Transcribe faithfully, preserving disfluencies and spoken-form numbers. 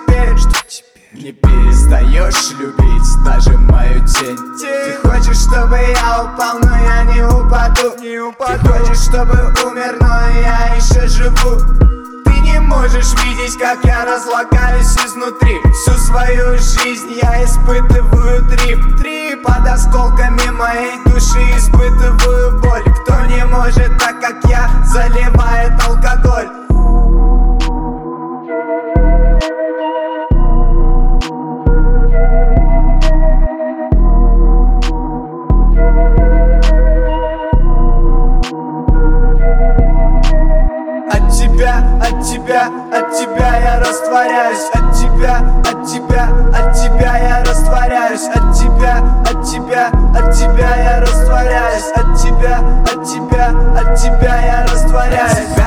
теперь, что теперь не перестаешь любить даже мою тень. Ты хочешь, чтобы я упал, но я не упаду, не упаду. Ты хочешь, чтобы умер, но я еще живу. Ты не можешь видеть, как я разлагаюсь изнутри. Всю свою жизнь я испытываю трип. Три под осколками моей души испытываю боль. Кто не может так, как я, заливает алкоголь. От тебя, от тебя, от тебя я растворяюсь. От тебя, от тебя, от тебя я растворяюсь. От тебя, от тебя, от тебя я растворяюсь. От тебя, от тебя, от тебя я растворяюсь.